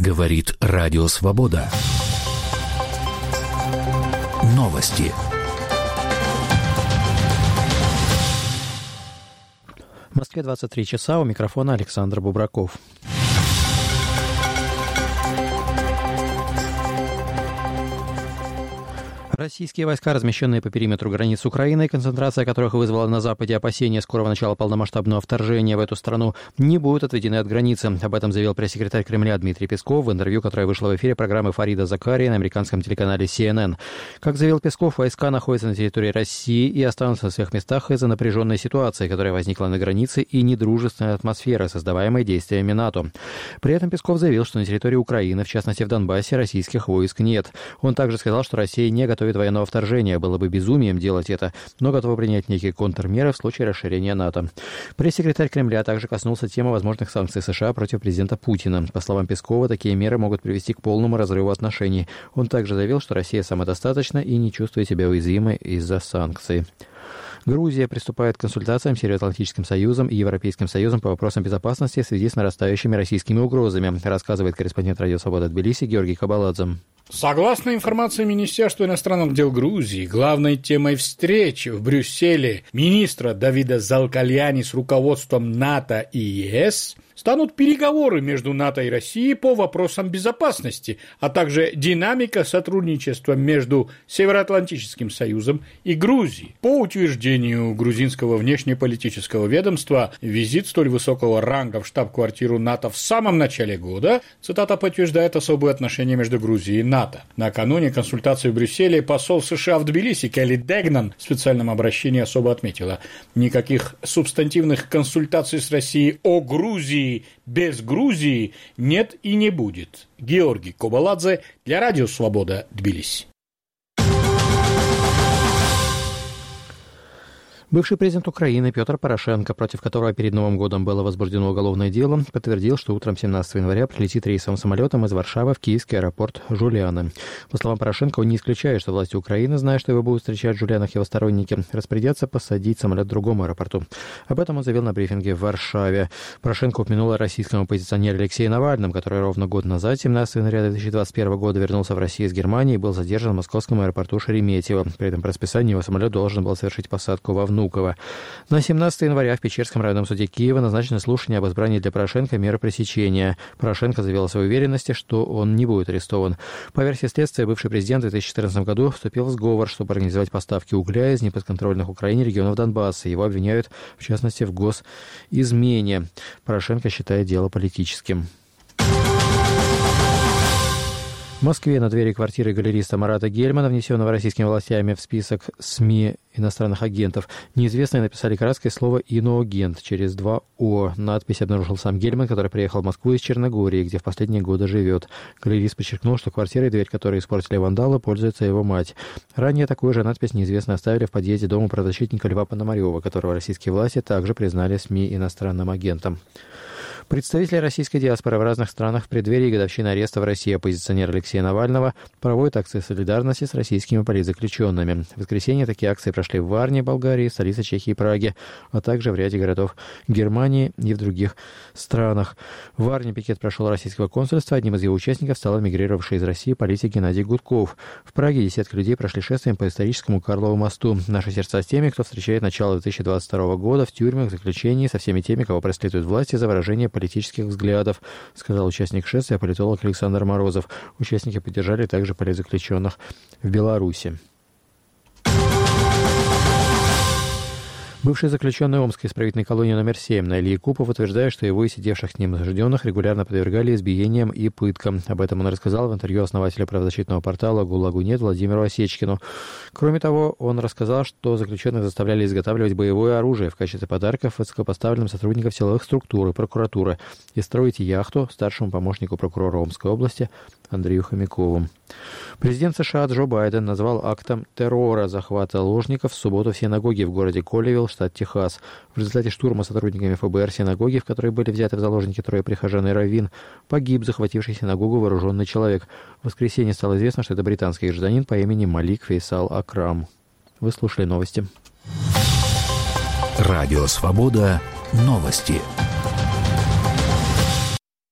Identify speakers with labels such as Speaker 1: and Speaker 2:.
Speaker 1: Говорит Радио Свобода. Новости.
Speaker 2: В Москве 23 часа, у микрофона Александр Бубраков. Российские войска, размещенные по периметру границ с Украиной, концентрация которых вызвала на Западе опасения скорого начала полномасштабного вторжения в эту страну, не будут отведены от границы. Об этом заявил пресс-секретарь Кремля Дмитрий Песков в интервью, которое вышло в эфире программы Фарида Закарии на американском телеканале CNN. Как заявил Песков, войска находятся на территории России и останутся на своих местах из-за напряженной ситуации, которая возникла на границе, и недружественной атмосферы, создаваемой действиями НАТО. При этом Песков заявил, что на территории Украины, в частности в Донбассе, российских войск нет. Он также сказал, что Россия не готовит военного вторжения, было бы безумием делать это, но готова принять некие контрмеры в случае расширения НАТО. Пресс-секретарь Кремля также коснулся темы возможных санкций США против президента Путина. По словам Пескова, такие меры могут привести к полному разрыву отношений. Он также заявил, что Россия самодостаточна и не чувствует себя уязвимой из-за санкций. Грузия приступает к консультациям с Североатлантическим Союзом и Европейским Союзом по вопросам безопасности в связи с нарастающими российскими угрозами, рассказывает корреспондент Радио Свобода Тбилиси Георгий Кабаладзе.
Speaker 3: Согласно информации Министерства иностранных дел Грузии, главной темой встречи в Брюсселе министра Давида Залкальяни с руководством НАТО и ЕС станут переговоры между НАТО и Россией по вопросам безопасности, а также динамика сотрудничества между Североатлантическим Союзом и Грузией. По утверждению грузинского внешнеполитического ведомства, визит столь высокого ранга в штаб-квартиру НАТО в самом начале года, цитата, подтверждает особые отношения между Грузией и НАТО. Накануне консультации в Брюсселе посол США в Тбилиси Келли Дегнан в специальном обращении особо отметила: никаких субстантивных консультаций с Россией о Грузии без Грузии нет и не будет. Георгий Кабаладзе для Радио Свобода, Тбилиси.
Speaker 2: Бывший президент Украины Петр Порошенко, против которого перед Новым годом было возбуждено уголовное дело, подтвердил, что утром 17 января прилетит рейсовым самолетом из Варшавы в киевский аэропорт Жулианы. По словам Порошенко, он не исключает, что власти Украины, зная, что его будут встречать в Жулианах его сторонники, распорядятся посадить самолет в другом аэропорту. Об этом он заявил на брифинге в Варшаве. Порошенко упомянул о российском оппозиционере Алексее Навальном, который ровно год назад, 17 января 2021 года, вернулся в Россию из Германии и был задержан в московском аэропорту Шереметьево. При этом по расписанию его самолет должен был совершить посадку во Внуково. На 17 января в Печерском районном суде Киева назначено слушание об избрании для Порошенко меры пресечения. Порошенко заявил о своей уверенности, что он не будет арестован. По версии следствия, бывший президент в 2014 году вступил в сговор, чтобы организовать поставки угля из неподконтрольных Украине регионов Донбасса. Его обвиняют, в частности, в госизмене. Порошенко считает дело политическим. В Москве на двери квартиры галериста Марата Гельмана, внесенного российскими властями в список СМИ иностранных агентов, неизвестные написали краской слово «иноагент» через 2 «о». Надпись обнаружил сам Гельман, который приехал в Москву из Черногории, где в последние годы живет. Галерист подчеркнул, что квартира и дверь, которые испортили вандалы, пользуется его мать. Ранее такую же надпись неизвестные оставили в подъезде дома правозащитника Льва Пономарева, которого российские власти также признали СМИ иностранным агентом. Представители российской диаспоры в разных странах в преддверии годовщины ареста в России оппозиционера Алексея Навального проводят акции солидарности с российскими политзаключенными. В воскресенье такие акции прошли в Варне, Болгарии, столице Чехии и Праге, а также в ряде городов Германии и в других странах. В Варне пикет прошел российского консульства. Одним из его участников стал эмигрировавший из России политик Геннадий Гудков. В Праге десятки людей прошли шествием по историческому Карлову мосту. Наши сердца с теми, кто встречает начало 2022 года в тюрьмах, заключении, со всеми теми, кого преследуют власти за выражение политических взглядов, сказал участник шествия политолог Александр Морозов. Участники поддержали также политзаключенных в Беларуси. Бывший заключенный Омской исправительной колонии номер 7 Наиль Якупов утверждает, что его и сидевших с ним осужденных регулярно подвергали избиениям и пыткам. Об этом он рассказал в интервью основателя правозащитного портала «ГУЛАГу-нет» Владимиру Осечкину. Кроме того, он рассказал, что заключенных заставляли изготавливать боевое оружие в качестве подарков высокопоставленным сотрудникам силовых структур и прокуратуры и строить яхту старшему помощнику прокурора Омской области Андрею Хомякову. Президент США Джо Байден назвал актом террора захват заложников в субботу в синагоге в городе Колливилл, штат Техас. В результате штурма сотрудниками ФБР синагоги, в которой были взяты в заложники трое прихожан и раввин, погиб захвативший синагогу вооруженный человек. В воскресенье стало известно, что это британский гражданин по имени Малик Фейсал Акрам. Вы слушали новости.
Speaker 1: Радио Свобода. Новости.